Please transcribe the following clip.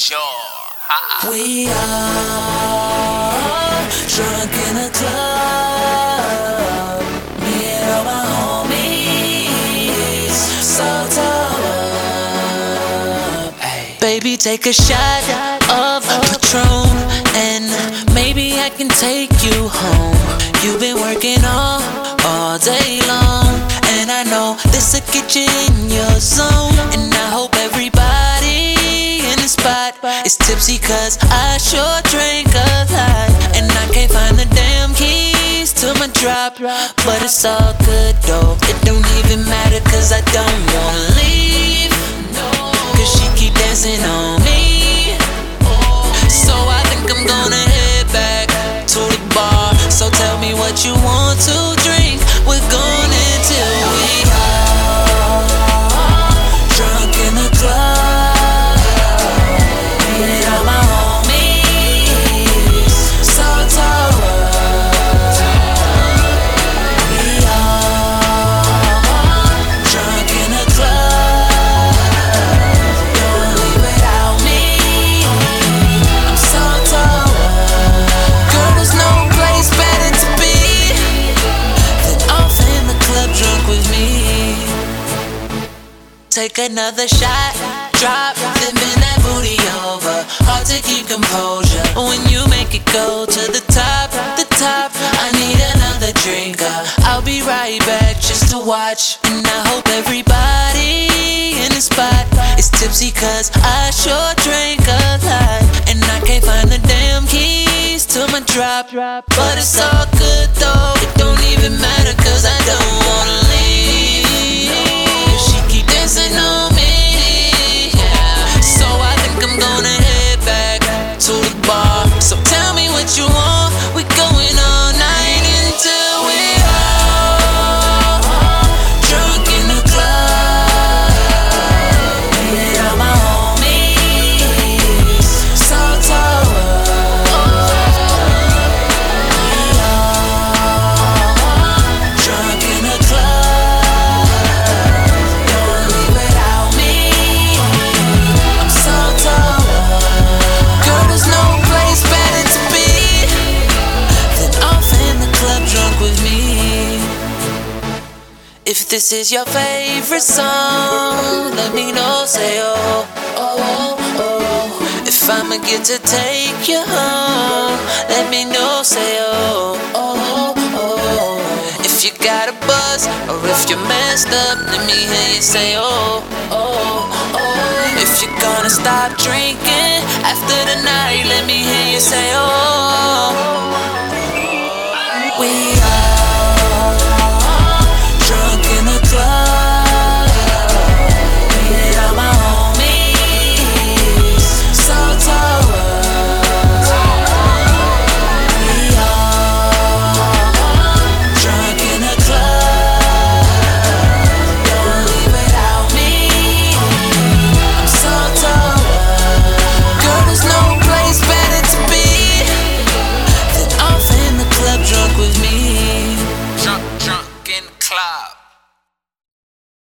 sure. Ha. We are drunk in a club. Me and all my homies, so up. Baby, take a shot of Patron, and maybe I can take you home. You've been working all day long, and I know this'll get you in your zone. And I hope everybody in the spot is tipsy, cause I sure drink a lot. And I can't find the damn keys to my drop, but it's all good though. It don't even matter, cause I don't wanna leave, cause she keep dancing on me. So I think I'm gonna head back to the bar. So tell me what you want to drink. We're going until we are drunk in the club. Me and all my homies, so up. We are drunk in the club. Don't leave without me. I'm so up. Girl, there's no place better to be than off in the club drunk with me. Take another shot, drop, then bend that booty over. Hard to keep composure when you make it go to the top, the top. I need another drinker. I'll be right back just to watch. And I hope everybody in the spot is tipsy, cause I sure drink a lot. And I can't find the damn keys to my drop, but it's all good though. It don't even matter, cause I don't wanna leave. She keep dancing on me, yeah. So I think I'm gonna head back to the bar. So tell me what you want. We going all night until we are drunk in the club. Me and all my homies, so up. We are drunk in the club. Don't leave without me. I'm so up. Girl, there's no place better to be than off in the club drunk with me. If this is your favorite song, let me know, say oh, oh, oh. If I'ma get to take you home, let me know, say oh, oh, oh. If you got a buzz, or if you're messed up, let me hear you say oh, oh, oh. If you're gonna stop drinking after the night, let me hear you say oh. We